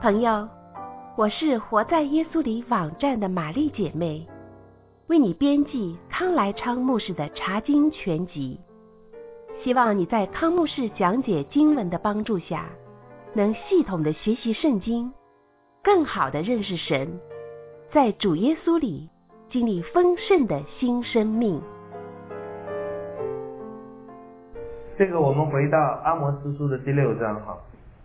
朋友，我是活在耶稣里网站的玛丽姐妹，为你编辑康来昌牧师的查经全集。希望你在康牧师讲解经文的帮助下，能系统的学习圣经，更好的认识神，在主耶稣里经历丰盛的新生命。 这个我们回到阿摩司书的第6章哈。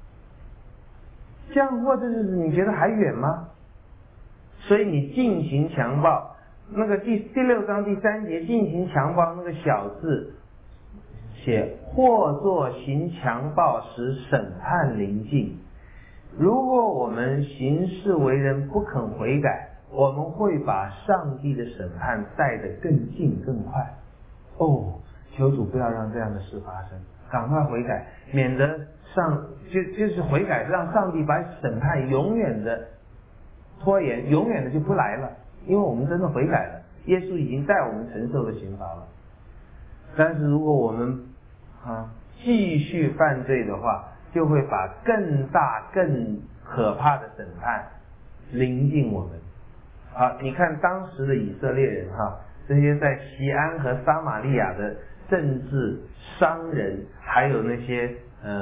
降祸这日子你觉得还远吗？所以你进行强暴，那个第6章第3节进行强暴那个小字写或作行强暴时审判临近。如果我们行事为人不肯悔改，我们会把上帝的审判带得更近更快。求主不要让这样的事发生，赶快悔改，免得就是悔改，让上帝把审判永远的拖延，永远的就不来了。因为我们真的悔改了，耶稣已经带我们承受了刑罚了。但是如果我们继续犯罪的话，就会把更大更可怕的审判临近我们。你看当时的以色列人这些在西安和撒玛利亚的政治商人，还有那些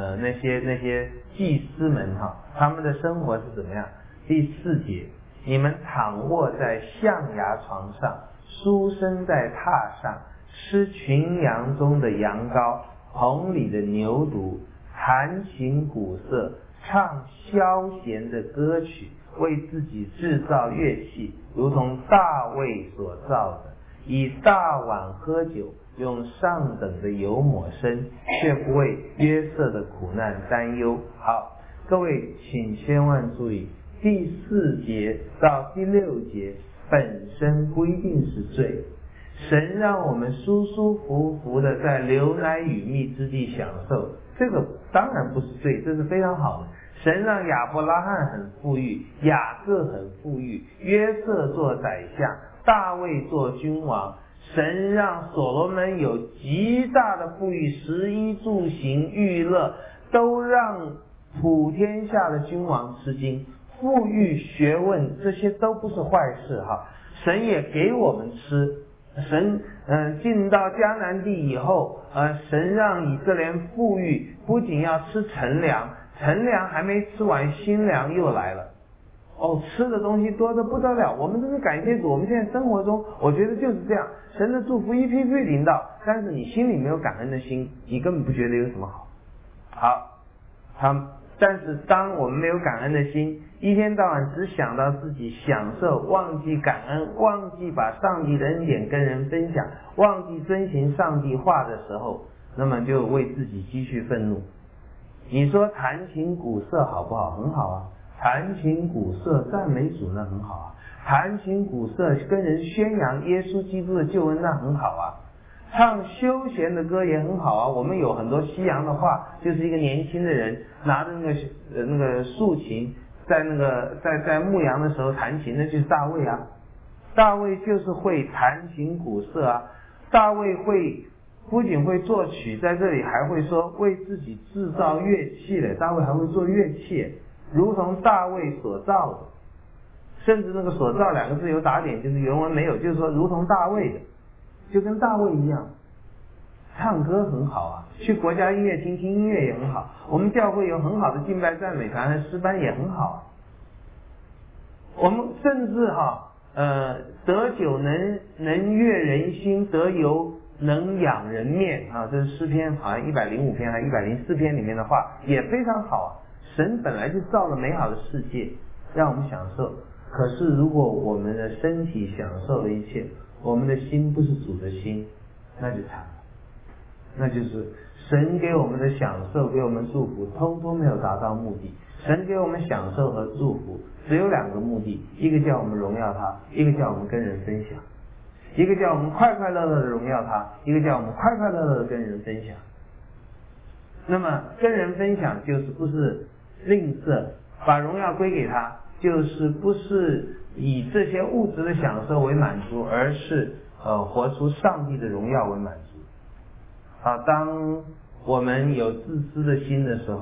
祭司们他们的生活是怎么样？第4节，你们躺卧在象牙床上，书生在榻上，吃群羊中的羊羔，棚里的牛犊，弹琴鼓瑟，唱消闲的歌曲，为自己制造乐器，如同大卫所造的，以大碗喝酒，用上等的油抹身，却不为约瑟的苦难担忧。好，各位请千万注意，第4节到第6节本身不一定是罪，神让我们舒舒服服的在流奶与蜜之地享受，这个当然不是罪，这是非常好的。神让亚伯拉罕很富裕，雅各很富裕，约瑟做宰相，大卫做君王，神让所罗门有极大的富裕，食衣住行娱乐都让普天下的君王吃惊。富裕学问这些都不是坏事神也给我们吃。神进到迦南地以后，神让以色列富裕，不仅要吃陈粮，陈粮还没吃完，新粮又来了。吃的东西多得不得了，我们真是感谢主。我们现在生活中我觉得就是这样，神的祝福一批批临到，但是你心里没有感恩的心，你根本不觉得有什么好。但是当我们没有感恩的心，一天到晚只想到自己享受，忘记感恩，忘记把上帝的恩典跟人分享，忘记遵行上帝话的时候，那么就为自己积蓄愤怒。你说弹琴鼓瑟好不好？很好啊，弹琴鼓瑟赞美主那很好啊，弹琴鼓瑟跟人宣扬耶稣基督的救恩那很好啊，唱休闲的歌也很好啊。我们有很多西洋的话，就是一个年轻的人拿着那个竖琴，在牧羊的时候弹琴，那就是大卫啊。大卫就是会弹琴鼓瑟啊，大卫不仅会作曲，在这里还会说为自己制造乐器嘞。大卫还会做乐器，如同大卫所造的，甚至那个所造2个字有打点，就是原文没有，就是说如同大卫的，就跟大卫一样。唱歌很好啊，去国家音乐厅听音乐也很好，我们教会有很好的敬拜赞美团和诗班也很好啊。我们甚至得酒能悦人心，得油能养人面这是诗篇好像105篇还104篇里面的话，也非常好啊。神本来就造了美好的世界让我们享受，可是如果我们的身体享受了一切，我们的心不是主的心，那就惨了。那就是神给我们的享受，给我们祝福，通通没有达到目的。神给我们享受和祝福只有2个目的，一个叫我们荣耀他，一个叫我们跟人分享。一个叫我们快快乐乐的荣耀他，一个叫我们快快乐乐的跟人分享。那么跟人分享就是不是吝啬，把荣耀归给他，就是不是以这些物质的享受为满足，而是活出上帝的荣耀为满足。当我们有自私的心的时候，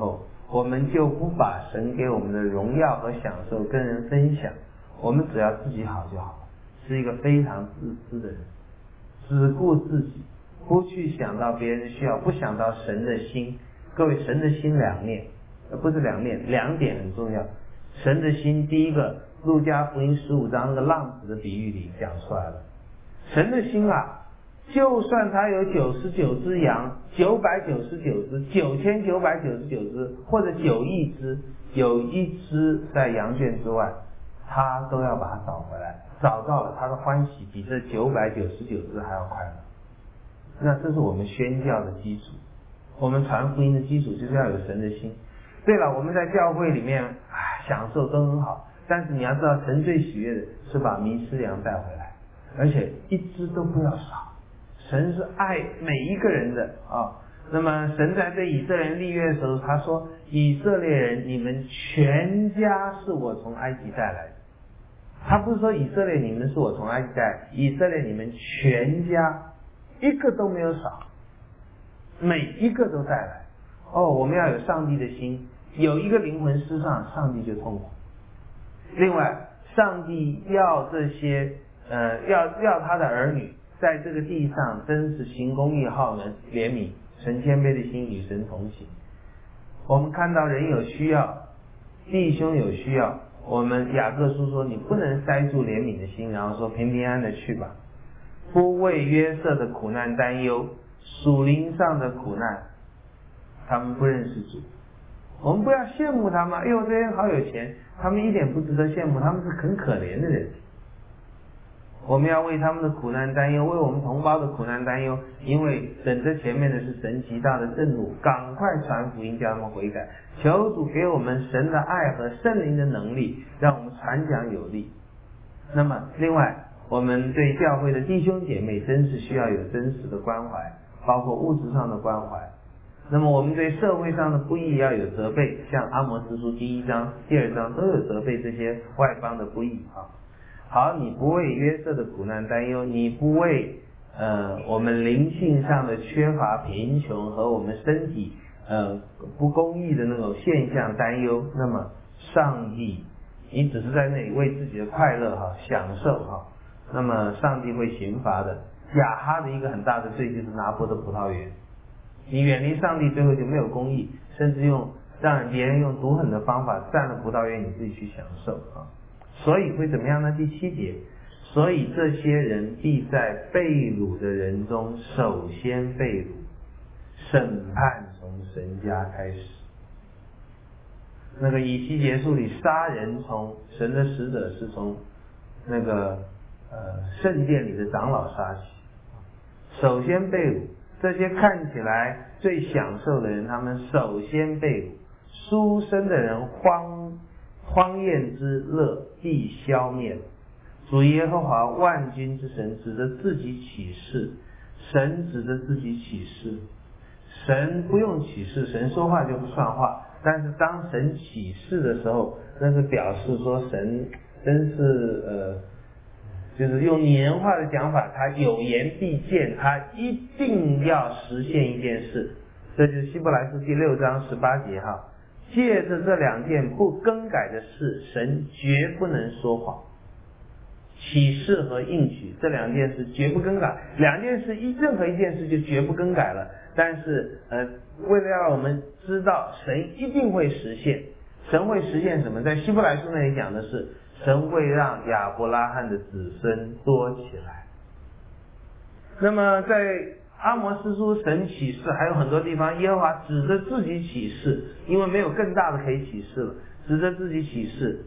我们就不把神给我们的荣耀和享受跟人分享，我们只要自己好就好了，是一个非常自私的人，只顾自己，不去想到别人的需要，不想到神的心。各位，神的心两面，不是两面，两点很重要。神的心，第一个，路加福音15章那个浪子的比喻里讲出来了。神的心啊，就算他有99只羊，999只，9999只，或者9亿只，有一只在羊圈之外，他都要把它找回来。找到了，他的欢喜比这999只还要快乐。那这是我们宣教的基础，我们传福音的基础就是要有神的心。对了，我们在教会里面享受都很好，但是你要知道，神最喜悦的是把迷失羊带回来，而且一只都不要少。神是爱每一个人的啊。那么神在对以色列人立约的时候，他说：以色列人，你们全家是我从埃及带来的。他不是说以色列你们是我从埃及带来，以色列你们全家一个都没有少，每一个都带来。我们要有上帝的心，有一个灵魂失丧，上帝就痛苦。另外，上帝要这些要他的儿女在这个地上真是行公义、好人、怜悯，存谦卑的心，与神同行。我们看到人有需要，弟兄有需要，我们雅各书说，你不能塞住怜悯的心，然后说平平安的去吧。不为约瑟的苦难担忧，属灵上的苦难，他们不认识主。我们不要羡慕他们，哎呦，这些人好有钱，他们一点不值得羡慕，他们是很可怜的人。我们要为他们的苦难担忧，为我们同胞的苦难担忧，因为等着前面的是神极大的震怒，赶快传福音，叫他们悔改。求主给我们神的爱和圣灵的能力，让我们传讲有力。那么另外，我们对教会的弟兄姐妹真是需要有真实的关怀，包括物质上的关怀。那么我们对社会上的不义要有责备，像阿摩司书第1章、第2章都有责备这些外邦的不义啊。好，你不为约瑟的苦难担忧，你不为我们灵性上的缺乏、贫穷和我们身体不公义的那种现象担忧，那么上帝，你只是在那里为自己的快乐享受那么上帝会刑罚的。亚哈的一个很大的罪就是拿破的葡萄园，你远离上帝，最后就没有公义，甚至让别人用毒狠的方法占了葡萄园，你自己去享受所以会怎么样呢？第7节，所以这些人必在被掳的人中首先被掳，审判从神家开始。那个以西结书里，杀人从神的使者是从那个圣殿里的长老杀起，首先被掳。这些看起来最享受的人，他们首先被掳。书生的人荒宴之乐必消灭。主耶和华万军之神指着自己起誓，神指着自己起誓，神不用起誓，神说话就不算话，但是当神起誓的时候，那是表示说神真是就是用拟人化的讲法，他有言必见，他一定要实现一件事。这就是希伯来书第6章18节借着这2件不更改的事，神绝不能说谎。启示和应许这2件事绝不更改，2件事任何一件事就绝不更改了。但是为了让我们知道神一定会实现，神会实现什么？在希伯来书那里讲的是，神会让亚伯拉罕的子孙多起来。那么在阿摩司书神启示还有很多地方，耶和华指着自己启示，因为没有更大的可以启示了，指着自己启示。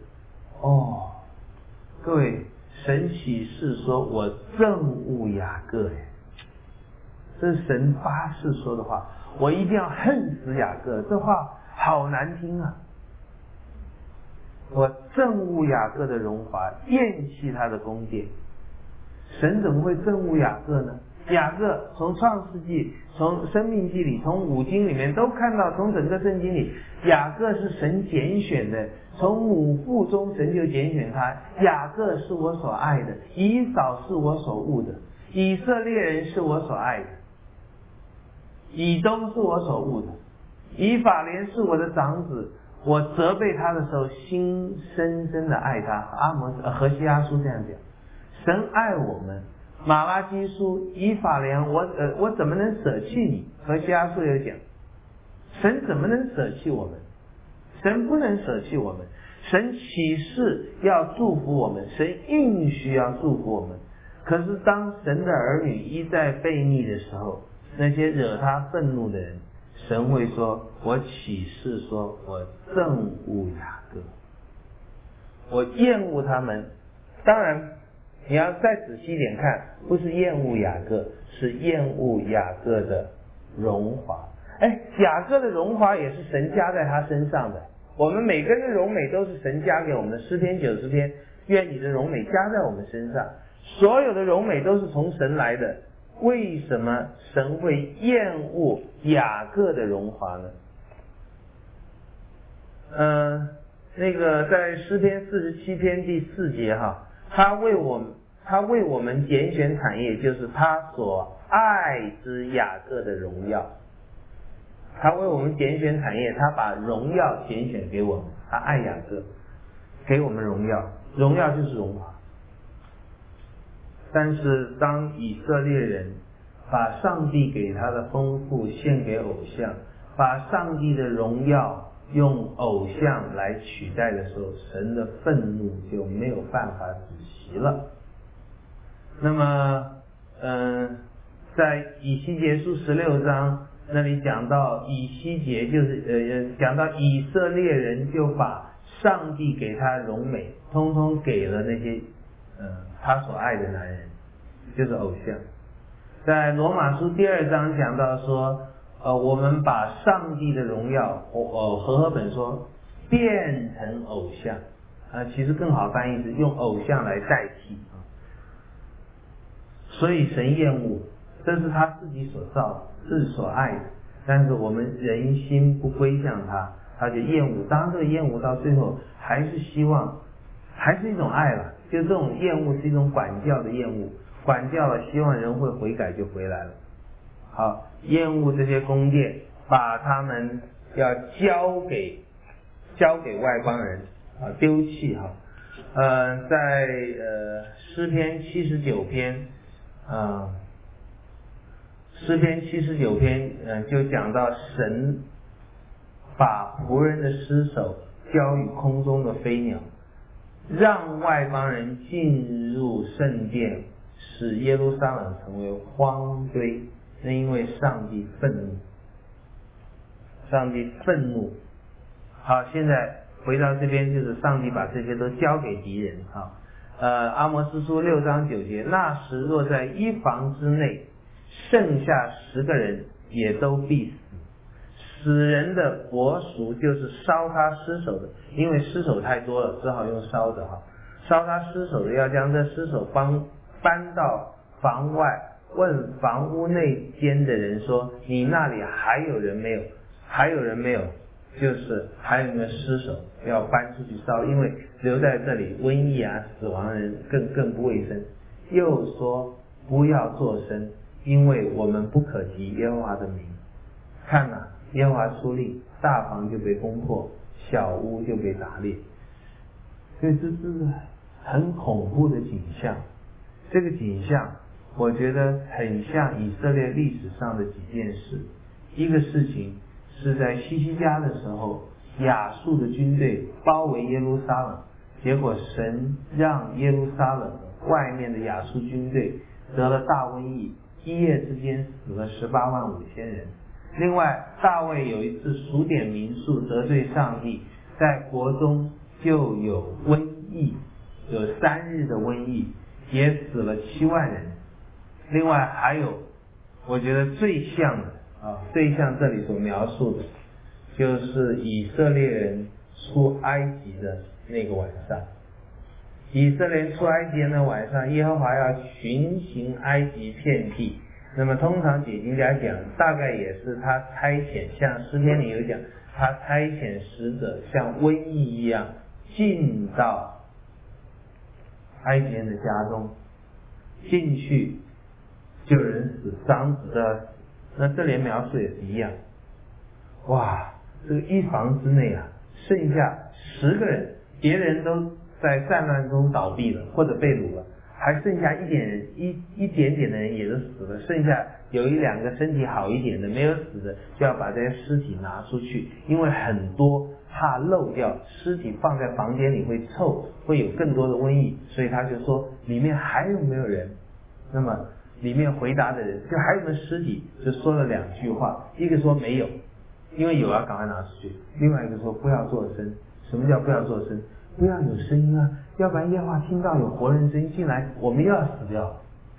各位，神启示说我憎恶雅各，这是神发誓说的话，我一定要恨死雅各，这话好难听啊。我憎恶雅各的荣华，厌弃他的宫殿。神怎么会憎恶雅各呢？雅各从创世纪、从生命记里、从5经里面都看到，从整个圣经里，雅各是神拣选的，从母腹中神就拣选他。雅各是我所爱的，以扫是我所恶的，以色列人是我所爱的，以东是我所恶的， 以法莲是我的长子，我责备他的时候，心深深的爱他。何西阿书这样讲，神爱我们。马拉基书，以法莲，我怎么能舍弃你？何西阿书有讲，神怎么能舍弃我们？神不能舍弃我们。神启示要祝福我们，神应许要祝福我们。可是当神的儿女一再悖逆的时候，那些惹他愤怒的人，神会说，我启示说，我憎恶雅各，我厌恶他们。当然你要再仔细一点看，不是厌恶雅各，是厌恶雅各的荣华。雅各的荣华也是神加在他身上的，我们每个人的荣美都是神加给我们的。诗篇90篇，愿你的荣美加在我们身上，所有的荣美都是从神来的。为什么神会厌恶雅各的荣华呢？在诗篇47篇第4节他为我们拣选产业，就是他所爱之雅各的荣耀。他为我们拣选产业，他把荣耀拣选给我们，他爱雅各，给我们荣耀，荣耀就是荣华。但是当以色列人把上帝给他的丰富献给偶像，把上帝的荣耀用偶像来取代的时候，神的愤怒就没有办法止息了。那么在以西结书16章那里讲到以西结，就是讲到以色列人就把上帝给他荣美通通给了那些他所爱的男人，就是偶像。在罗马书第2章讲到说我们把上帝的荣耀和合本说变成偶像其实更好翻译是用偶像来代替所以神厌恶，这是他自己所造的，自己所爱的，但是我们人心不归向他，他就厌恶。当然这个厌恶到最后还是希望，还是一种爱了，就这种厌恶是一种管教的厌恶，管教了希望人会悔改就回来了。好，厌恶这些宫殿，把他们要交给外邦人丢弃在诗篇79篇诗篇79篇就讲到神把仆人的尸首交与空中的飞鸟，让外邦人进入圣殿，使耶路撒冷成为荒堆。那因为上帝愤怒，上帝愤怒。好，现在回到这边，就是上帝把这些都交给敌人阿摩司书6章9节，那时若在一房之内剩下10个人，也都必死。死人的国赎就是烧他尸首的，因为尸首太多了，只好用烧的烧他尸首的，要将这尸首搬到房外，问房屋内间的人说，你那里还有人没有？还有人没有？就是还有没有尸首要搬出去烧，因为留在这里瘟疫死亡人更不卫生。又说不要作声，因为我们不可提耶和华的名。看耶和华出令，大房就被攻破，小屋就被打裂。所以这是很恐怖的景象。这个景象我觉得很像以色列历史上的几件事。一个事情是在希西家的时候，亚述的军队包围耶路撒冷，结果神让耶路撒冷外面的亚述军队得了大瘟疫，一夜之间死了185000人。另外大卫有一次数点民数得罪上帝，在国中就有瘟疫，有3日的瘟疫，也死了7万人。另外还有我觉得最像这里所描述的就是以色列人出埃及的那个晚上。以色列人出埃及的那晚上，耶和华要巡行埃及遍地。那么通常解经家讲，大概也是他差遣，像诗篇里有讲，他差遣使者像瘟疫一样进到埃及人的家中，进去就有人死，长子的死。那这里描述也是一样。 哇，这个一房之内啊，剩下10个人，别人都在战乱中倒闭了或者被掳了，还剩下一点点的人也都死了，剩下有1、2个身体好一点的没有死的，就要把这些尸体拿出去，因为很多怕漏掉，尸体放在房间里会臭，会有更多的瘟疫，所以他就说里面还有没有人？那么里面回答的人就还有没有尸体，就说了2句话，一个说没有，因为有要赶快拿出去，另外一个说不要作声。什么叫不要作声？不要有声音啊，要不然耶和华听到有活人声音进来，我们又要死掉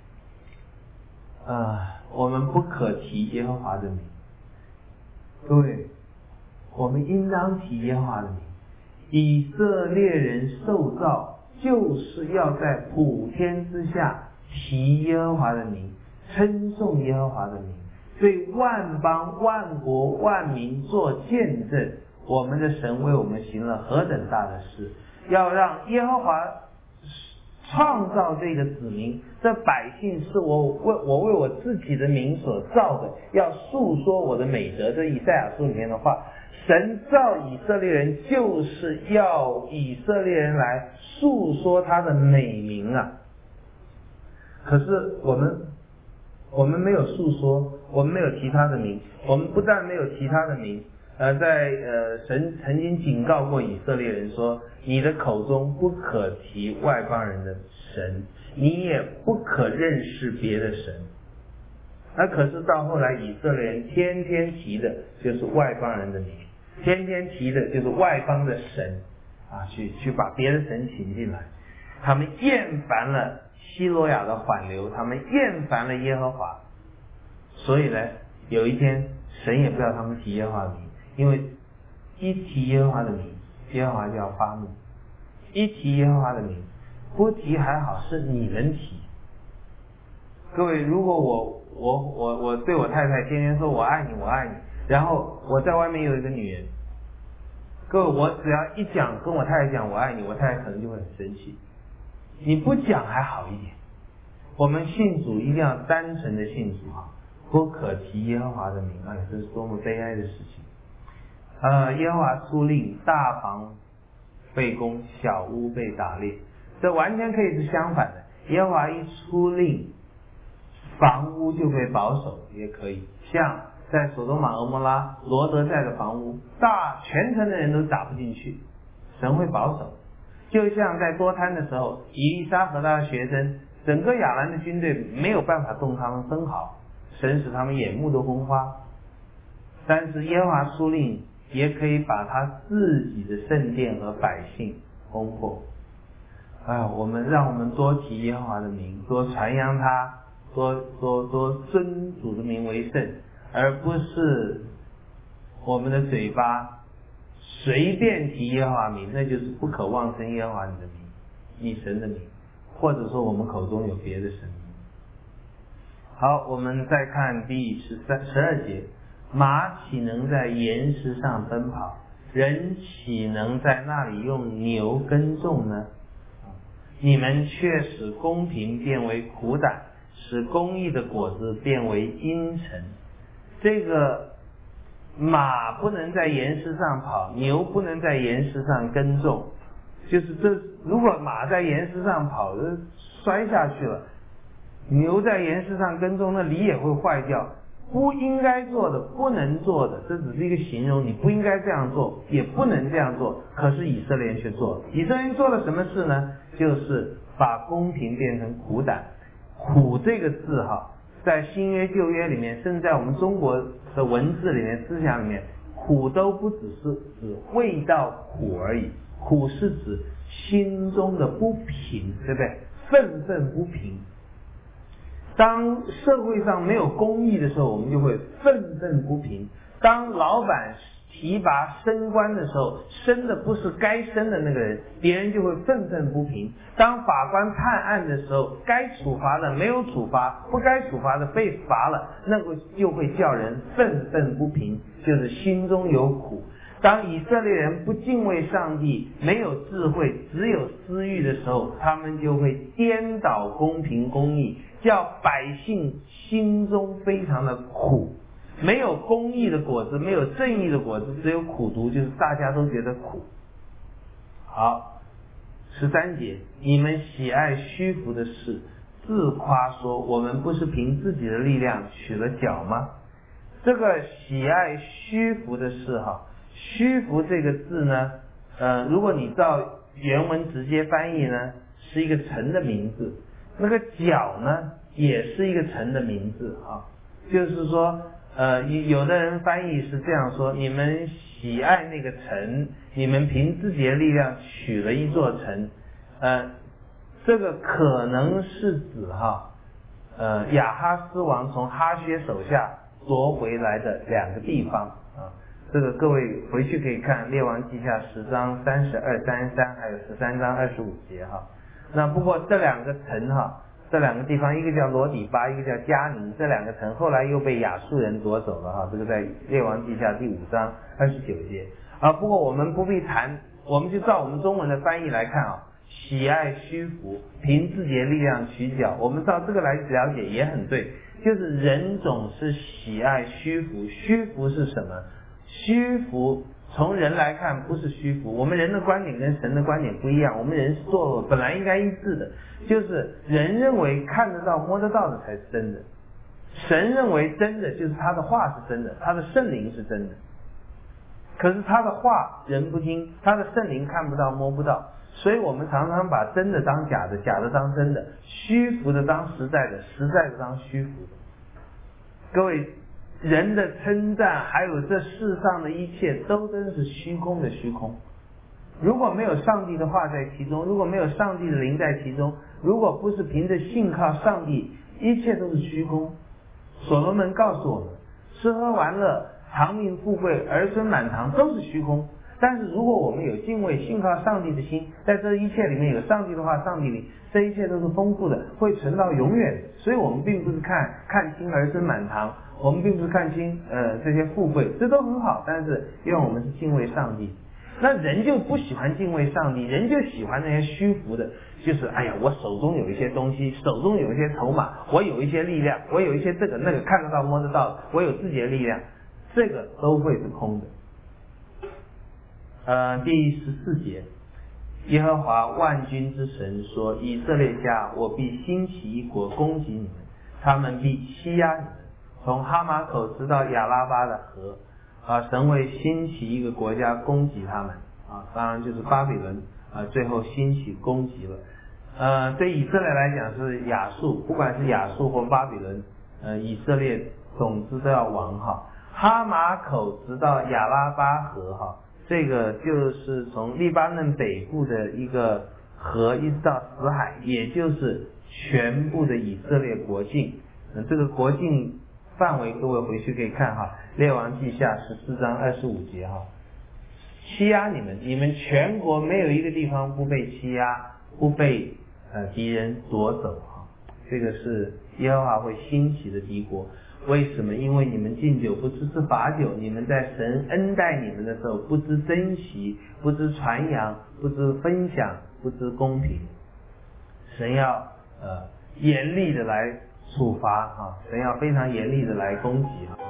了。我们不可提耶和华的名。各位，我们应当提耶和华的名。以色列人受造就是要在普天之下提耶和华的名，称颂耶和华的名，对万邦万国万民做见证，我们的神为我们行了何等大的事，要让耶和华创造这个子民，这百姓是我为我自己的名所造的，要述说我的美德。这以赛亚书里面的话，神造以色列人就是要以色列人来述说他的美名啊。可是我们没有述说，我们没有提他的名，我们不但没有提他的名，神曾经警告过以色列人说，你的口中不可提外邦人的神，你也不可认识别的神。可是到后来以色列人天天提的就是外邦人的名，天天提的就是外邦的神啊，去把别的神请进来。他们厌烦了希罗亚的缓流，他们厌烦了耶和华，所以呢，有一天神也不要他们提耶和华的名，因为一提耶和华的名，耶和华就要发怒。一提耶和华的名，不提还好，是你们提。各位，如果我对我太太天天说我爱你我爱你，然后我在外面有一个女人，各位，我只要一讲跟我太太讲我爱你，我太太可能就会很生气。你不讲还好一点，我们信主一定要单纯的信主啊，不可提耶和华的名，这是多么悲哀的事情。耶和华出令，大房被攻，小屋被打裂，这完全可以是相反的。耶和华一出令，房屋就被保守，也可以像在所多玛、蛾摩拉、罗德寨的房屋，全城的人都打不进去，神会保守。就像在多滩的时候，以利沙和他的学生，整个亚兰的军队没有办法动他们分毫，神使他们眼目都昏花。但是耶和华出令，也可以把他自己的圣殿和百姓攻破。让我们多提耶和华的名，多传扬他，多尊主的名为圣，而不是我们的嘴巴随便提耶和华名，那就是不可妄称耶和华你的名，你神的名，或者说我们口中有别的神名。好，我们再看第12节，马岂能在岩石上奔跑，人岂能在那里用牛耕种呢？你们却使公平变为苦胆，使公义的果子变为阴沉。这个马不能在岩石上跑，牛不能在岩石上耕种，就是如果马在岩石上跑，摔下去了；牛在岩石上耕种，那犁也会坏掉。不应该做的，不能做的，这只是一个形容，你不应该这样做，也不能这样做。可是以色列人却做了。以色列人做了什么事呢？就是把公平变成苦胆。苦这个字在新约旧约里面，甚至在我们中国的文字里面、思想里面，苦都不只是指味道苦而已，苦是指心中的不平，对不对？愤愤不平。当社会上没有公义的时候，我们就会愤愤不平。当老板提拔升官的时候，升的不是该升的那个人，别人就会愤愤不平。当法官判案的时候，该处罚的没有处罚，不该处罚的被罚了，那个就会叫人愤愤不平，就是心中有苦。当以色列人不敬畏上帝，没有智慧，只有私欲的时候，他们就会颠倒公平公义，叫百姓心中非常的苦。 没有公义的果子，没有正义的果子，只有苦毒，就是大家都觉得苦。好，13节，你们喜爱虚浮的事，自夸说我们不是凭自己的力量取了脚吗？这个喜爱虚浮的事虚浮这个字呢，如果你照原文直接翻译呢，是一个城的名字，那个角呢也是一个城的名字就是说有的人翻译是这样说，你们喜爱那个城，你们凭自己的力量取了一座城，这个可能是指亚哈斯王从哈薛手下夺回来的2个地方这个各位回去可以看列王记下10章32、33还有13章25节那不过这2个城这2个地方，一个叫罗底巴，一个叫迦宁，这2个城后来又被亚述人夺走了这个在列王记下第5章29节不过我们不必谈，我们就照我们中文的翻译来看喜爱虚浮，凭自己的力量取脚，我们照这个来了解也很对，就是人总是喜爱虚浮。虚浮是什么？虚浮从人来看不是虚浮，我们人的观点跟神的观点不一样，我们人是堕落，本来应该一致的，就是人认为看得到摸得到的才是真的，神认为真的就是他的话是真的，他的圣灵是真的，可是他的话人不听，他的圣灵看不到摸不到，所以我们常常把真的当假的，假的当真的，虚浮的当实在的，实在的当虚浮的。各位，人的称赞还有这世上的一切都真是虚空的虚空，如果没有上帝的话在其中，如果没有上帝的灵在其中，如果不是凭着信靠上帝，一切都是虚空。所罗门告诉我们，吃喝玩乐、长命富贵、儿孙满堂都是虚空，但是如果我们有敬畏信靠上帝的心，在这一切里面有上帝的话，上帝里这一切都是丰富的，会存到永远的。所以我们并不是看清儿孙满堂，我们并不是看清这些富贵，这都很好，但是因为我们是敬畏上帝。那人就不喜欢敬畏上帝，人就喜欢那些虚浮的，就是哎呀，我手中有一些东西，手中有一些筹码，我有一些力量，我有一些这个那个看得到摸得到，我有自己的力量，这个都会是空的。第14节，耶和华万军之神说，以色列家，我必兴起一国攻击你们，他们必欺压你们，从哈马口直到亚拉巴的河神会兴起一个国家攻击他们当然就是巴比伦最后兴起攻击了。对以色列来讲是亚述，不管是亚述或巴比伦，以色列总之都要亡哈马口直到亚拉巴河这个就是从黎巴嫩北部的一个河一直到死海，也就是全部的以色列国境。这个国境范围各位回去可以看列王记下14章25节欺压你们，你们全国没有一个地方不被欺压，不被敌人夺走这个是耶和华会兴起的敌国。为什么？因为你们敬酒不知吃罚酒，你们在神恩待你们的时候不知珍惜，不知传扬，不知分享，不知公平。神要严厉的来处罚神要非常严厉的来攻击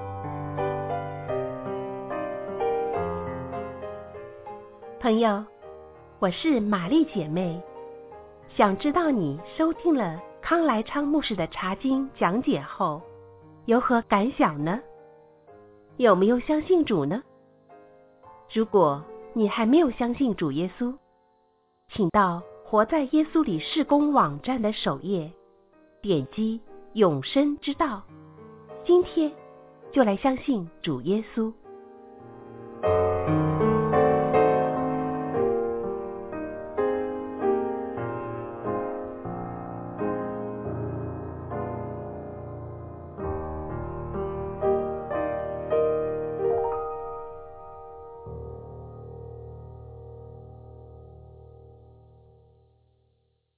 朋友，我是玛丽姐妹，想知道你收听了康来昌牧师的查经讲解后有何感想呢？有没有相信主呢？如果你还没有相信主耶稣，请到活在耶稣里事工网站的首页，点击永生之道，今天就来相信主耶稣。